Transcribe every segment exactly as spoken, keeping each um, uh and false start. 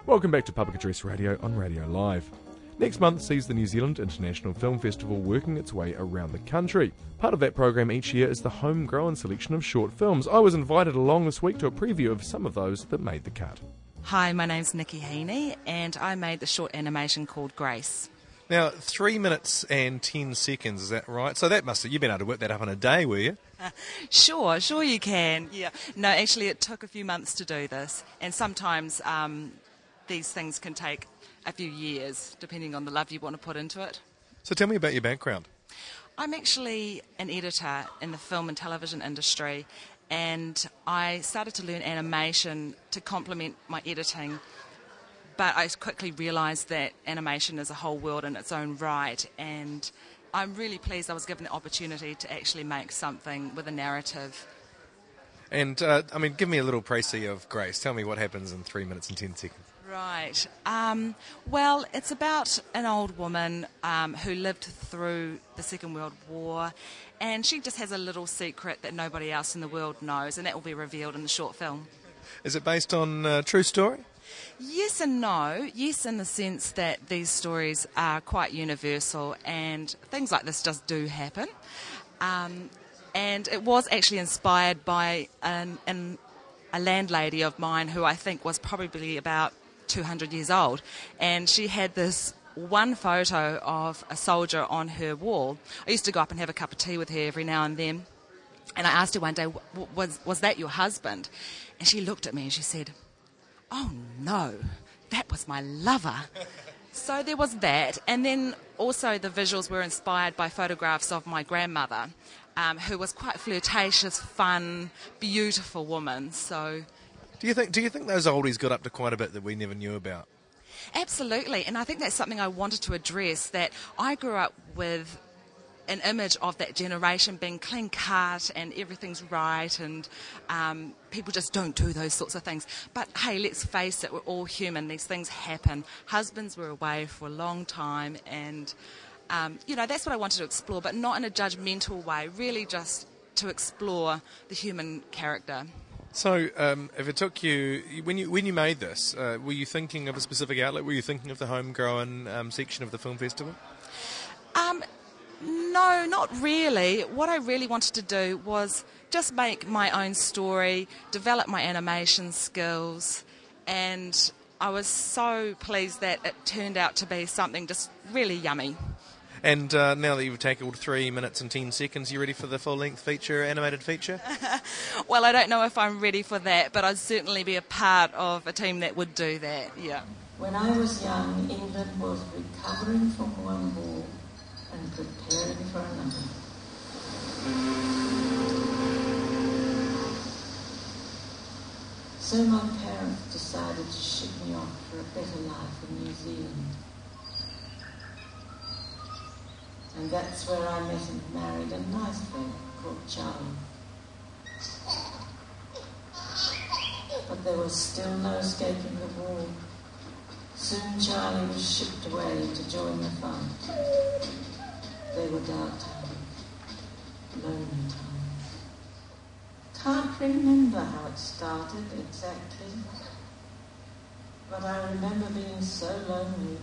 Welcome back to Public Address Radio on Radio Live. Next month sees the New Zealand International Film Festival working its way around the country. Part of that program each year is the homegrown selection of short films. I was invited along this week to a preview of some of those that made the cut. Hi, my name's Nikki Heaney, and I made the short animation called Grace. Now, three minutes and ten seconds, is that right? So that must have, you've been able to work that up in a day, were you? Uh, sure, sure you can. Yeah. No, actually it took a few months to do this, and sometimes um, these things can take a few years, depending on the love you want to put into it. So tell me about your background. I'm actually an editor in the film and television industry, and I started to learn animation to complement my editing. But I quickly realised that animation is a whole world in its own right, and I'm really pleased I was given the opportunity to actually make something with a narrative. And, uh, I mean, give me a little précis of Grace. Tell me what happens in three minutes and ten seconds. Right. Um, well, it's about an old woman um, who lived through the Second World War, and she just has a little secret that nobody else in the world knows, and that will be revealed in the short film. Is it based on a true story? Yes and no. Yes, in the sense that these stories are quite universal and things like this just do happen. Um, and it was actually inspired by an, an, a landlady of mine who I think was probably about two hundred years old. And she had this one photo of a soldier on her wall. I used to go up and have a cup of tea with her every now and then. And I asked her one day, was, was that your husband? And she looked at me and she said, "Oh no, that was my lover." So there was that, and then also the visuals were inspired by photographs of my grandmother, um, who was quite flirtatious, fun, beautiful woman. So, do you think do you think those oldies got up to quite a bit that we never knew about? Absolutely, and I think that's something I wanted to address. That I grew up with an image of that generation being clean cut and everything's right, and um, people just don't do those sorts of things. But hey, let's face it, we're all human. These things happen. Husbands were away for a long time, and um, you know, that's what I wanted to explore, but not in a judgmental way, really just to explore the human character. So, um, if it took you, when you when you made this, uh, were you thinking of a specific outlet? Were you thinking of the homegrown um, section of the film festival? Um, No, not really. What I really wanted to do was just make my own story, develop my animation skills, and I was so pleased that it turned out to be something just really yummy. And uh, now that you've tackled three minutes and ten seconds, you ready for the full-length feature, animated feature? Well, I don't know if I'm ready for that, but I'd certainly be a part of a team that would do that, yeah. When I was young, England was recovering from one war and preparing for another. So my parents decided to ship me off for a better life in New Zealand. And that's where I met and married a nice fellow called Charlie. But there was still no escaping the war. Soon Charlie was shipped away to join the fight. They were dark times, lonely times. Can't remember how it started exactly, but I remember being so lonely.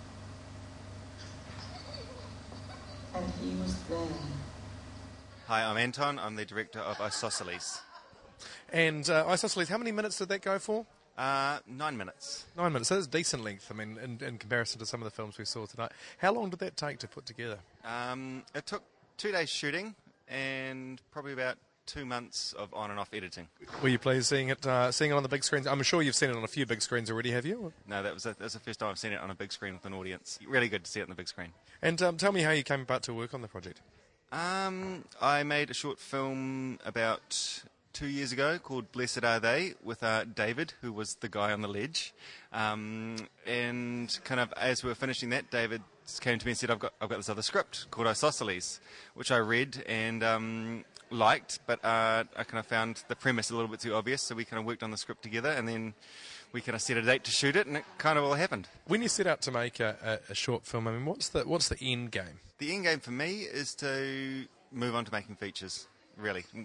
And he was there. Hi, I'm Anton. I'm the director of Isosceles. And uh, Isosceles, how many minutes did that go for? Uh, nine minutes. Nine minutes. That's decent length, I mean, in, in comparison to some of the films we saw tonight. How long did that take to put together? Um, it took two days shooting and probably about two months of on and off editing. Were you pleased seeing it uh, seeing it on the big screens? I'm sure you've seen it on a few big screens already, have you? No, that was, a, that was the first time I've seen it on a big screen with an audience. Really good to see it on the big screen. And um, tell me how you came about to work on the project. Um, I made a short film about two years ago called Blessed Are They with uh, David, who was the guy on the ledge. Um, and kind of as we were finishing that, David came to me and said, I've got I've got this other script called Isosceles, which I read and um, liked, but uh, I kind of found the premise a little bit too obvious, so we kind of worked on the script together, and then we kind of set a date to shoot it, and it kind of all happened. When you set out to make a, a, a short film, I mean, what's the what's the end game? The end game for me is to move on to making features, really.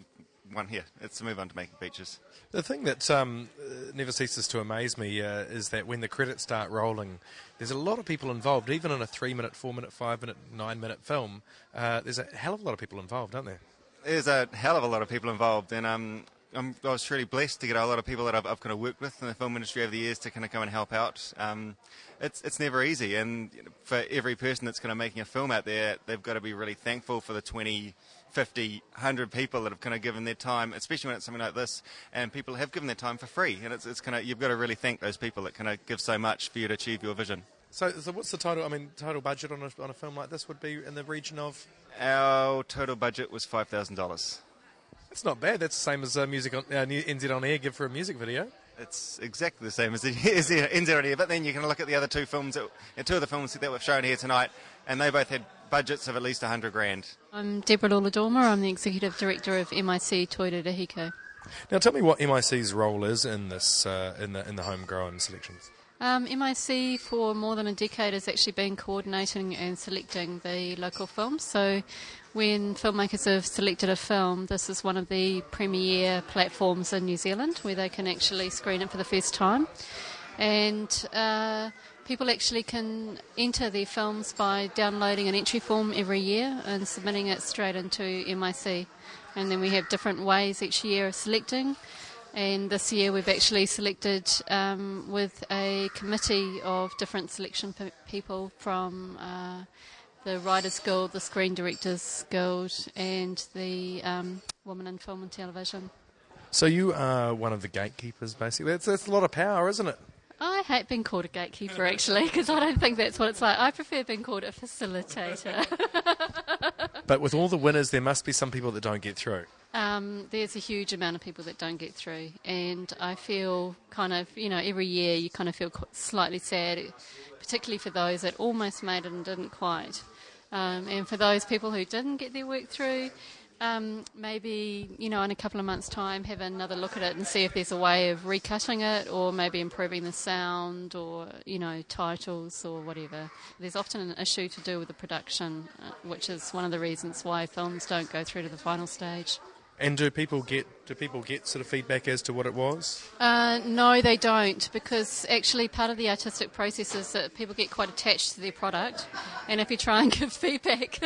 one here. It's to move on to making features. The thing that um, uh, never ceases to amaze me uh, is that when the credits start rolling, there's a lot of people involved. Even in a three-minute, four-minute, five-minute, nine-minute film, uh, there's a hell of a lot of people involved, aren't there? There's a hell of a lot of people involved, and um, I'm, I was truly blessed to get a lot of people that I've, I've kind of worked with in the film industry over the years to kind of come and help out. Um, it's it's never easy, and you know, for every person that's kind of making a film out there, they've got to be really thankful for the twenty, fifty, one hundred people that have kind of given their time, especially when it's something like this, and people have given their time for free, and it's it's kind of, you've got to really thank those people that kind of give so much for you to achieve your vision. So, so what's the total? I mean, total budget on a on a film like this would be in the region of? Our total budget was five thousand dollars. That's not bad. That's the same as uh, music on, uh, N Z On Air give for a music video. It's exactly the same as the N Z On Air, but then you can look at the other two films, that, two of the films that we've shown here tonight, and they both had budgets of at least one hundred grand. I'm Deborah Luladorma. I'm the Executive Director of M I C Toyota Hiko. Now, tell me what M I C's role is in this, uh, in the in the homegrown selections. Um, M I C for more than a decade has actually been coordinating and selecting the local films. So when filmmakers have selected a film, this is one of the premier platforms in New Zealand where they can actually screen it for the first time. And uh, people actually can enter their films by downloading an entry form every year and submitting it straight into M I C. And then we have different ways each year of selecting. And this year we've actually selected um, with a committee of different selection pe- people from uh, the Writers Guild, the Screen Directors Guild, and the um, Women in Film and Television. So you are one of the gatekeepers, basically. That's, that's a lot of power, isn't it? I hate being called a gatekeeper, actually, because I don't think that's what it's like. I prefer being called a facilitator. But with all the winners, there must be some people that don't get through. Um, there's a huge amount of people that don't get through, and I feel kind of, you know, every year you kind of feel slightly sad, particularly for those that almost made it and didn't quite. Um, and for those people who didn't get their work through, um, maybe, you know, in a couple of months' time, have another look at it and see if there's a way of recutting it, or maybe improving the sound, or, you know, titles or whatever. There's often an issue to do with the production, uh, which is one of the reasons why films don't go through to the final stage. And do people get do people get sort of feedback as to what it was? Uh, no, they don't, because actually part of the artistic process is that people get quite attached to their product, and if you try and give feedback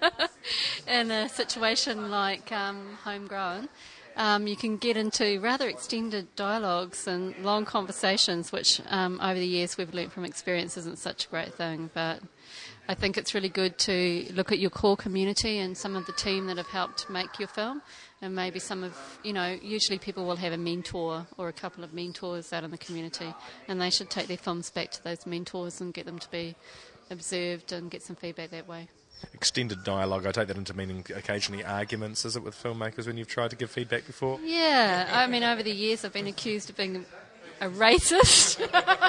in a situation like um, Homegrown, um, you can get into rather extended dialogues and long conversations, which um, over the years we've learnt from experience isn't such a great thing, but I think it's really good to look at your core community and some of the team that have helped make your film, and maybe some of, you know, usually people will have a mentor or a couple of mentors out in the community, and they should take their films back to those mentors and get them to be observed and get some feedback that way. Extended dialogue, I take that into meaning occasionally arguments, is it, with filmmakers when you've tried to give feedback before? Yeah, I mean, over the years I've been accused of being a racist,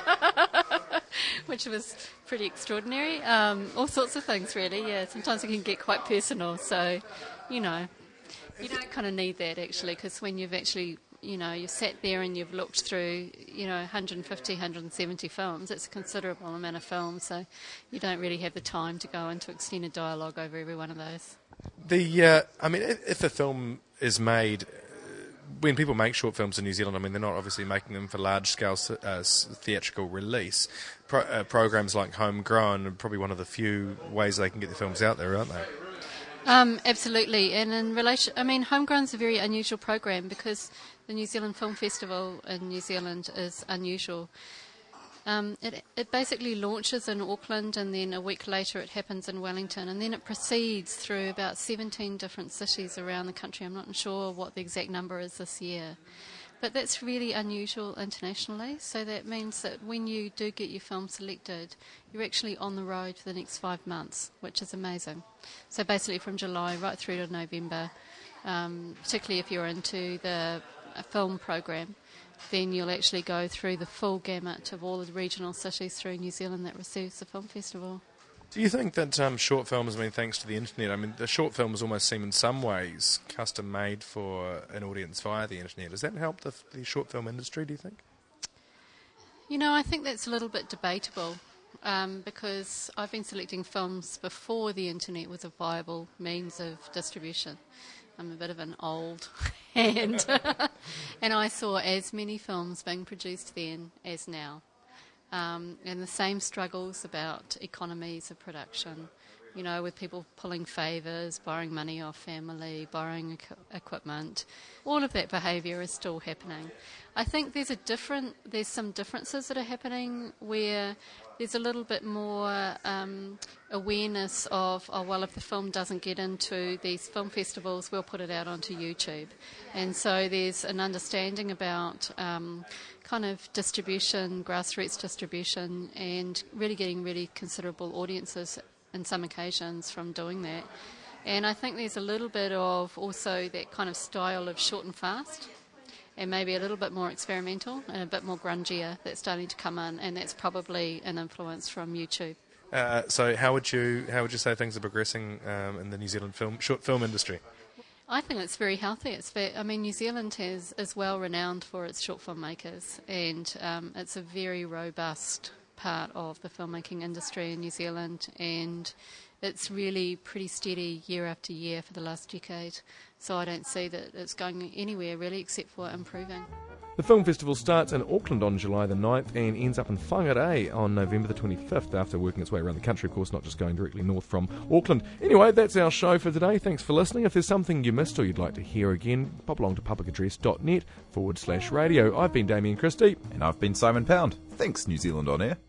which was pretty extraordinary. Um, all sorts of things, really, yeah. Sometimes it can get quite personal, so, you know, you don't kind of need that, actually, because when you've actually, you know, you've sat there and you've looked through, you know, one hundred fifty, one hundred seventy films, it's a considerable amount of films, so you don't really have the time to go into extended dialogue over every one of those. The, uh, I mean, if, if a film is made, when people make short films in New Zealand, I mean, they're not obviously making them for large-scale uh, theatrical release. Pro, uh, programs like Homegrown are probably one of the few ways they can get their films out there, aren't they? Um, absolutely, and in relation, I mean, Homegrown's a very unusual program because the New Zealand Film Festival in New Zealand is unusual. Um, it, it basically launches in Auckland, and then a week later it happens in Wellington, and then it proceeds through about seventeen different cities around the country. I'm not sure what the exact number is this year, but that's really unusual internationally, so that means that when you do get your film selected, you're actually on the road for the next five months, which is amazing. So basically from July right through to November, um, particularly if you're into the uh, film program, then you'll actually go through the full gamut of all the regional cities through New Zealand that receives the film festival. Do you think that um, short films, I mean, thanks to the internet, I mean, the short films almost seem in some ways custom-made for an audience via the internet. Does that help the, the short film industry, do you think? You know, I think that's a little bit debatable, um, because I've been selecting films before the internet was a viable means of distribution. I'm a bit of an old hand, and I saw as many films being produced then as now, um, and the same struggles about economies of production, you know, with people pulling favours, borrowing money off family, borrowing equ- equipment. All of that behaviour is still happening. I think there's a different, there's some differences that are happening where there's a little bit more um, awareness of, oh, well, if the film doesn't get into these film festivals, we'll put it out onto YouTube. And so there's an understanding about um, kind of distribution, grassroots distribution, and really getting really considerable audiences in some occasions from doing that. And I think there's a little bit of also that kind of style of short and fast, and maybe a little bit more experimental and a bit more grungier that's starting to come in, and that's probably an influence from YouTube. Uh, so how would you how would you say things are progressing um, in the New Zealand film short film industry? I think it's very healthy. It's very, I mean, New Zealand has, is well renowned for its short film makers, and um, it's a very robust part of the filmmaking industry in New Zealand, and it's really pretty steady year after year for the last decade. So I don't see that it's going anywhere really except for improving. The film festival starts in Auckland on July the ninth and ends up in Whangarei on November the twenty-fifth, after working its way around the country, of course, not just going directly north from Auckland. Anyway, that's our show for today. Thanks for listening. If there's something you missed or you'd like to hear again, pop along to publicaddress.net forward slash radio. I've been Damien Christie. And I've been Simon Pound. Thanks, New Zealand On Air.